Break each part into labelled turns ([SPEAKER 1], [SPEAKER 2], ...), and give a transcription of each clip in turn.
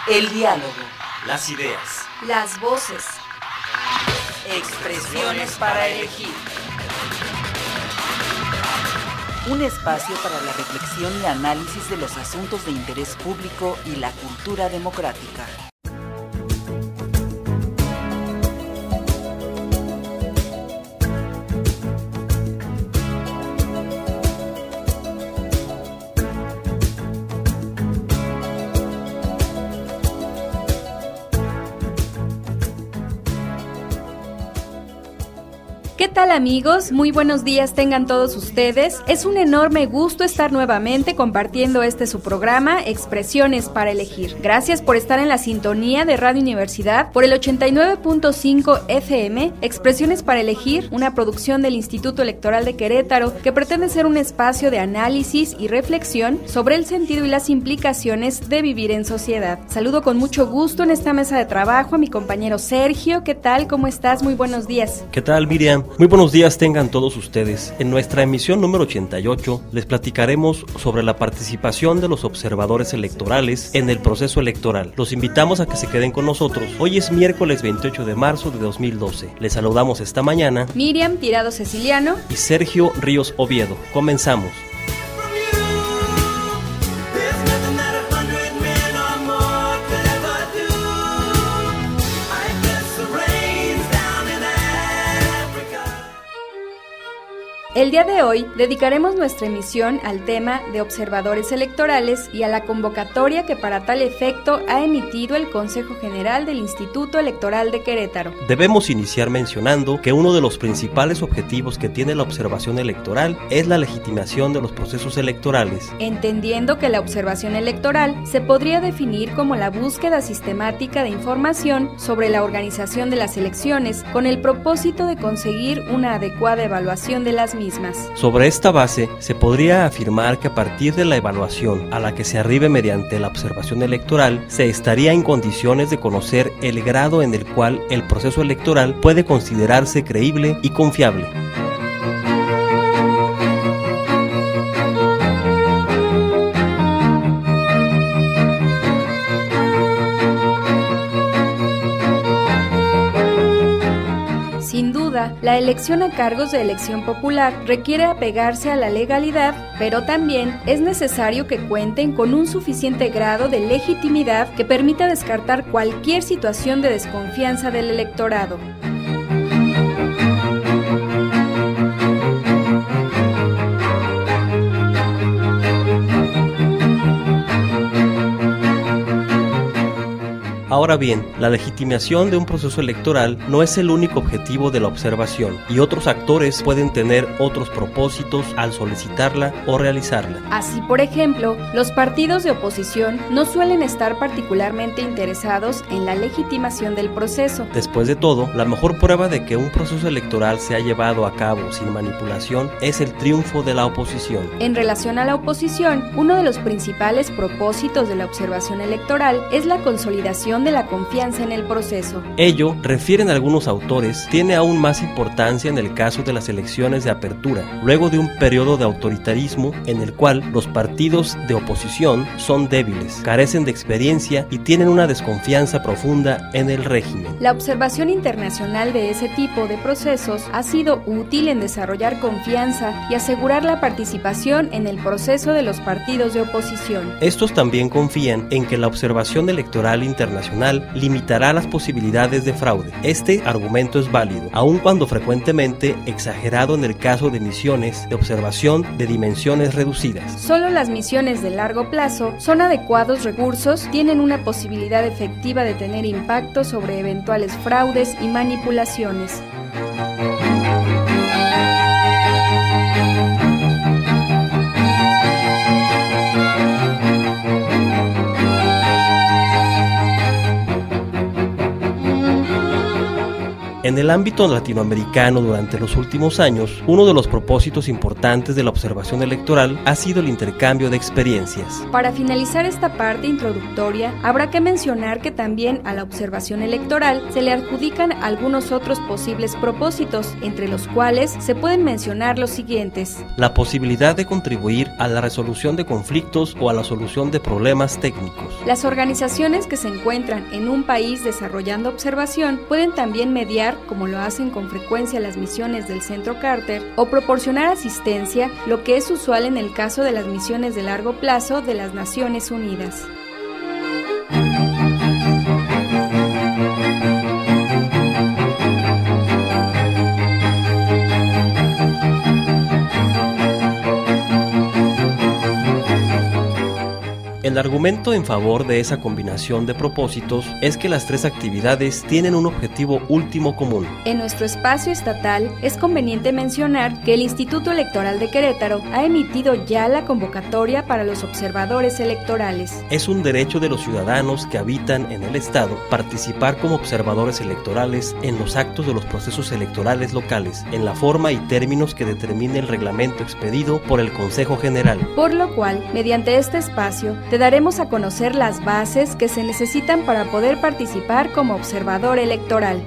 [SPEAKER 1] El diálogo.
[SPEAKER 2] Las ideas.
[SPEAKER 3] Las voces.
[SPEAKER 1] Expresiones para elegir. Un espacio para la reflexión y análisis de los asuntos de interés público y la cultura democrática.
[SPEAKER 3] ¿Qué tal, amigos? Muy buenos días tengan todos ustedes. Es un enorme gusto estar nuevamente compartiendo su programa, Expresiones para Elegir. Gracias por estar en la sintonía de Radio Universidad por el 89.5 FM. Expresiones para Elegir, una producción del Instituto Electoral de Querétaro que pretende ser un espacio de análisis y reflexión sobre el sentido y las implicaciones de vivir en sociedad. Saludo con mucho gusto en esta mesa de trabajo a mi compañero Sergio. ¿Qué tal? ¿Cómo estás? Muy buenos días.
[SPEAKER 2] ¿Qué tal, Miriam? Muy buenos días tengan todos ustedes. En nuestra emisión número 88 les platicaremos sobre la participación de los observadores electorales en el proceso electoral. Los invitamos a que se queden con nosotros. Hoy es miércoles 28 de marzo de 2012. Les saludamos esta mañana
[SPEAKER 3] Miriam Tirado Ceciliano
[SPEAKER 2] y Sergio Ríos Oviedo. Comenzamos.
[SPEAKER 3] El día de hoy dedicaremos nuestra emisión al tema de observadores electorales y a la convocatoria que para tal efecto ha emitido el Consejo General del Instituto Electoral de Querétaro.
[SPEAKER 2] Debemos iniciar mencionando que uno de los principales objetivos que tiene la observación electoral es la legitimación de los procesos electorales.
[SPEAKER 3] Entendiendo que la observación electoral se podría definir como la búsqueda sistemática de información sobre la organización de las elecciones con el propósito de conseguir una adecuada evaluación de las mismas.
[SPEAKER 2] Sobre esta base, se podría afirmar que a partir de la evaluación a la que se arribe mediante la observación electoral, se estaría en condiciones de conocer el grado en el cual el proceso electoral puede considerarse creíble y confiable.
[SPEAKER 3] La elección a cargos de elección popular requiere apegarse a la legalidad, pero también es necesario que cuenten con un suficiente grado de legitimidad que permita descartar cualquier situación de desconfianza del electorado.
[SPEAKER 2] Ahora bien, la legitimación de un proceso electoral no es el único objetivo de la observación y otros actores pueden tener otros propósitos al solicitarla o realizarla.
[SPEAKER 3] Así, por ejemplo, los partidos de oposición no suelen estar particularmente interesados en la legitimación del proceso.
[SPEAKER 2] Después de todo, la mejor prueba de que un proceso electoral se ha llevado a cabo sin manipulación es el triunfo de la oposición.
[SPEAKER 3] En relación a la oposición, uno de los principales propósitos de la observación electoral es la consolidación de la confianza en el proceso.
[SPEAKER 2] Ello, refieren algunos autores, tiene aún más importancia en el caso de las elecciones de apertura, luego de un periodo de autoritarismo en el cual los partidos de oposición son débiles, carecen de experiencia y tienen una desconfianza profunda en el régimen.
[SPEAKER 3] La observación internacional de ese tipo de procesos ha sido útil en desarrollar confianza y asegurar la participación en el proceso de los partidos de oposición.
[SPEAKER 2] Estos también confían en que la observación electoral internacional limitará las posibilidades de fraude. Este argumento es válido, aun cuando frecuentemente exagerado en el caso de misiones de observación de dimensiones reducidas.
[SPEAKER 3] Solo las misiones de largo plazo son adecuados recursos, tienen una posibilidad efectiva de tener impacto sobre eventuales fraudes y manipulaciones.
[SPEAKER 2] En el ámbito latinoamericano durante los últimos años, uno de los propósitos importantes de la observación electoral ha sido el intercambio de experiencias.
[SPEAKER 3] Para finalizar esta parte introductoria, habrá que mencionar que también a la observación electoral se le adjudican algunos otros posibles propósitos, entre los cuales se pueden mencionar los siguientes:
[SPEAKER 2] la posibilidad de contribuir a la resolución de conflictos o a la solución de problemas técnicos.
[SPEAKER 3] Las organizaciones que se encuentran en un país desarrollando observación pueden también mediar, como lo hacen con frecuencia las misiones del Centro Carter, o proporcionar asistencia, lo que es usual en el caso de las misiones de largo plazo de las Naciones Unidas.
[SPEAKER 2] El argumento en favor de esa combinación de propósitos es que las tres actividades tienen un objetivo último común.
[SPEAKER 3] En nuestro espacio estatal es conveniente mencionar que el Instituto Electoral de Querétaro ha emitido ya la convocatoria para los observadores electorales.
[SPEAKER 2] Es un derecho de los ciudadanos que habitan en el estado participar como observadores electorales en los actos de los procesos electorales locales, en la forma y términos que determine el reglamento expedido por el Consejo General.
[SPEAKER 3] Por lo cual, mediante este espacio, te daremos a conocer las bases que se necesitan para poder participar como observador electoral.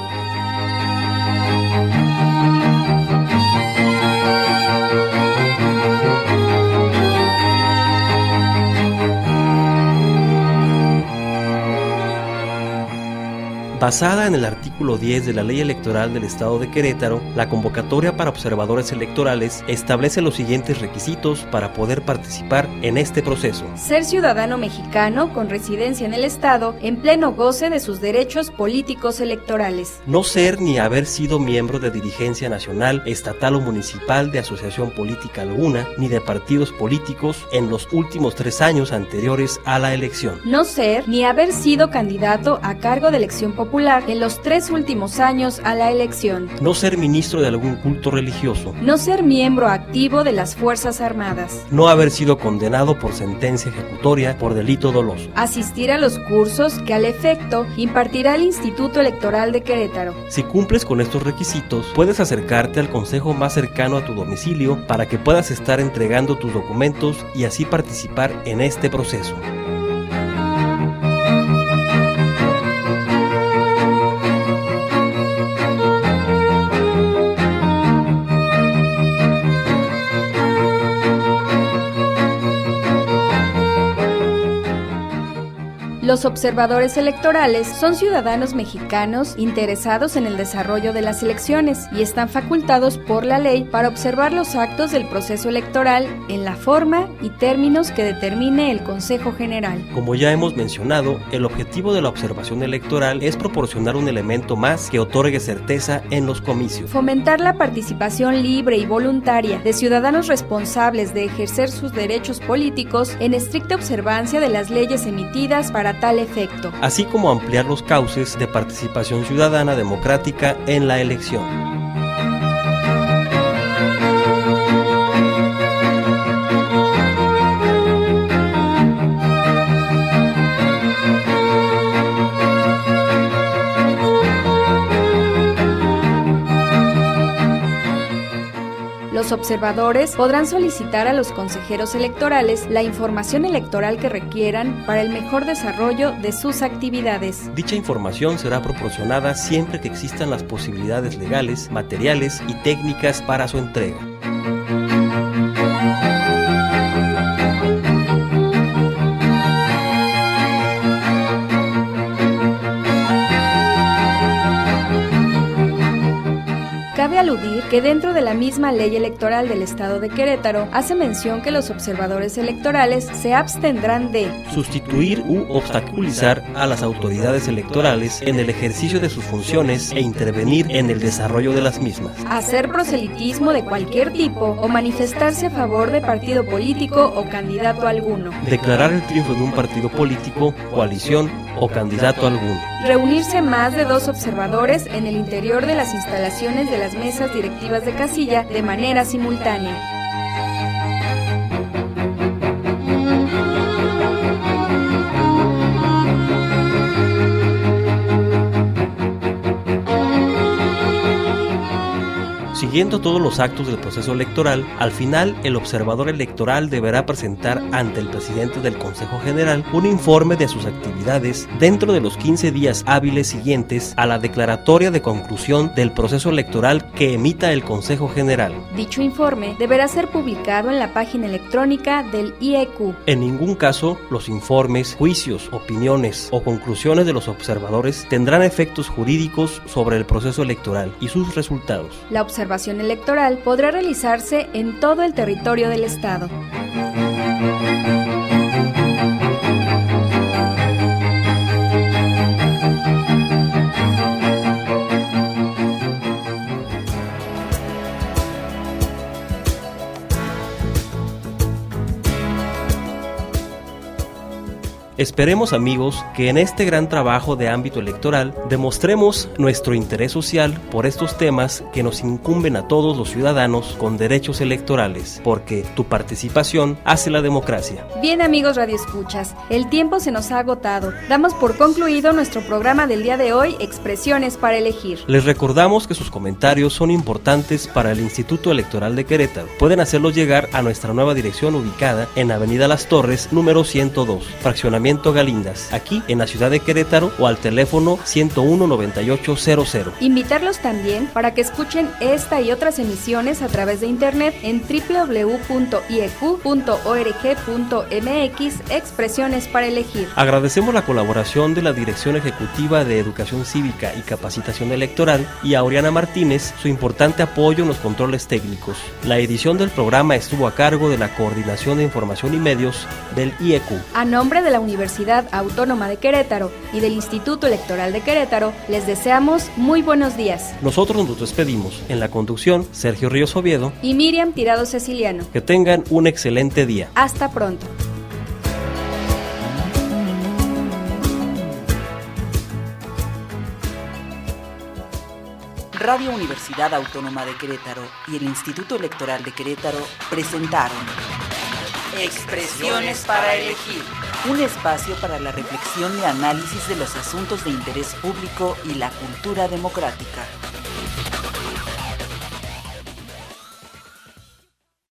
[SPEAKER 2] Basada en el artículo 10 de la Ley Electoral del Estado de Querétaro, la convocatoria para observadores electorales establece los siguientes requisitos para poder participar en este proceso:
[SPEAKER 3] ser ciudadano mexicano con residencia en el Estado en pleno goce de sus derechos políticos electorales.
[SPEAKER 2] No ser ni haber sido miembro de dirigencia nacional, estatal o municipal de asociación política alguna, ni de partidos políticos en los últimos 3 años anteriores a la elección.
[SPEAKER 3] No ser ni haber sido candidato a cargo de elección popular en los 3 últimos años a la elección.
[SPEAKER 2] No ser ministro de algún culto religioso.
[SPEAKER 3] No ser miembro activo de las Fuerzas Armadas.
[SPEAKER 2] No haber sido condenado por sentencia ejecutoria por delito doloso.
[SPEAKER 3] Asistir a los cursos que al efecto impartirá el Instituto Electoral de Querétaro.
[SPEAKER 2] Si cumples con estos requisitos, puedes acercarte al consejo más cercano a tu domicilio para que puedas estar entregando tus documentos y así participar en este proceso.
[SPEAKER 3] Los observadores electorales son ciudadanos mexicanos interesados en el desarrollo de las elecciones y están facultados por la ley para observar los actos del proceso electoral en la forma y términos que determine el Consejo General.
[SPEAKER 2] Como ya hemos mencionado, el objetivo de la observación electoral es proporcionar un elemento más que otorgue certeza en los comicios.
[SPEAKER 3] Fomentar la participación libre y voluntaria de ciudadanos responsables de ejercer sus derechos políticos en estricta observancia de las leyes emitidas para tal efecto,
[SPEAKER 2] así como ampliar los cauces de participación ciudadana democrática en la elección.
[SPEAKER 3] Los observadores podrán solicitar a los consejeros electorales la información electoral que requieran para el mejor desarrollo de sus actividades.
[SPEAKER 2] Dicha información será proporcionada siempre que existan las posibilidades legales, materiales y técnicas para su entrega.
[SPEAKER 3] Cabe aludir que dentro de la misma ley electoral del Estado de Querétaro hace mención que los observadores electorales se abstendrán de
[SPEAKER 2] sustituir u obstaculizar a las autoridades electorales en el ejercicio de sus funciones e intervenir en el desarrollo de las mismas,
[SPEAKER 3] hacer proselitismo de cualquier tipo o manifestarse a favor de partido político o candidato alguno,
[SPEAKER 2] declarar el triunfo de un partido político, coalición o candidato alguno,
[SPEAKER 3] reunirse más de 2 observadores en el interior de las instalaciones de las mesas directivas de casilla de manera simultánea.
[SPEAKER 2] Siguiendo todos los actos del proceso electoral, al final el observador electoral deberá presentar ante el presidente del Consejo General un informe de sus actividades dentro de los 15 días hábiles siguientes a la declaratoria de conclusión del proceso electoral que emita el Consejo General.
[SPEAKER 3] Dicho informe deberá ser publicado en la página electrónica del IEQ.
[SPEAKER 2] En ningún caso, los informes, juicios, opiniones o conclusiones de los observadores tendrán efectos jurídicos sobre el proceso electoral y sus resultados.
[SPEAKER 3] La observación electoral podrá realizarse en todo el territorio del Estado.
[SPEAKER 2] Esperemos, amigos, que en este gran trabajo de ámbito electoral demostremos nuestro interés social por estos temas que nos incumben a todos los ciudadanos con derechos electorales, porque tu participación hace la democracia.
[SPEAKER 3] Bien, amigos radioescuchas, el tiempo se nos ha agotado. Damos por concluido nuestro programa del día de hoy, Expresiones para Elegir.
[SPEAKER 2] Les recordamos que sus comentarios son importantes para el Instituto Electoral de Querétaro. Pueden hacerlos llegar a nuestra nueva dirección ubicada en Avenida Las Torres, número 102, fraccionamiento Galindas, aquí en la ciudad de Querétaro, o al teléfono 101-9800.
[SPEAKER 3] Invitarlos también para que escuchen esta y otras emisiones a través de internet en www.ieq.org.mx, Expresiones para Elegir.
[SPEAKER 2] Agradecemos la colaboración de la Dirección Ejecutiva de Educación Cívica y Capacitación Electoral y a Oriana Martínez su importante apoyo en los controles técnicos. La edición del programa estuvo a cargo de la Coordinación de Información y Medios del IEQ.
[SPEAKER 3] A nombre de la Universidad Autónoma de Querétaro y del Instituto Electoral de Querétaro, les deseamos muy buenos días.
[SPEAKER 2] Nosotros nos despedimos. En la conducción, Sergio Ríos Oviedo
[SPEAKER 3] y Miriam Tirado Ceciliano.
[SPEAKER 2] Que tengan un excelente día.
[SPEAKER 3] Hasta pronto.
[SPEAKER 1] Radio Universidad Autónoma de Querétaro y el Instituto Electoral de Querétaro presentaron Expresiones para Elegir, un espacio para la reflexión y análisis de los asuntos de interés público y la cultura democrática.